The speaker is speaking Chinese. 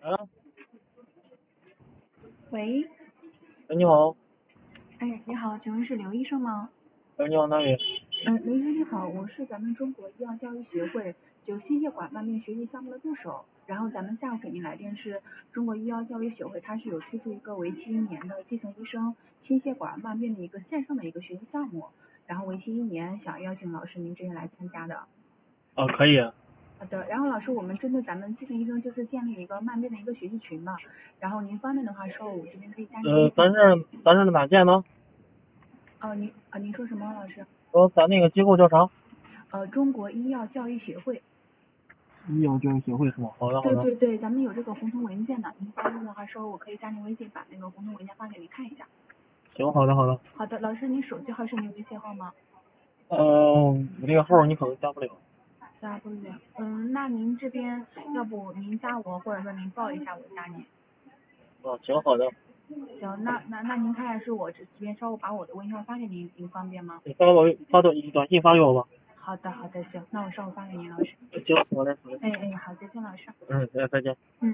啊， 喂， 哎，你好。 哎，你好，请问是刘医生吗？ 哎，你好，哪位？ 刘医生你好，我是咱们中国医药教育协会心血管慢病学习项目的助手。然后咱们下午给您来电是中国医药教育协会，它是有推出一个为期1年的基层医生心血管慢病的一个线上的一个学习项目，然后为期1年，想邀请老师您这边来参加的。 哦，可以。 好的，然后老师，我们针对咱们基层医生就是建立一个慢病的一个学习群嘛，然后您方便的话，稍后我这边可以加您微信。 咱是哪见呢？ 您说什么，老师？ 说咱那个机构叫啥？ 中国医药教育协会。 医药教育协会是吗？好的，好的。 对对对，咱们有这个红图文件的，您方便的话，稍后我可以加您微信，把那个红图文件发给您看一下。 行，好的，好的。 好的，老师，您手机号是您微信号吗？ 我这个号你可能加不了。 加不了。那您这边要不您加我，或者说您报一下，我加您。 啊，行，好的。 行，那您看是我这边稍后把我的微信号发给您，您方便吗？ 你短信发给我吧。 好的好的，行，那我稍后发给您，老师。 行，好嘞，好嘞。 哎，好，再见，老师。 再见。 嗯。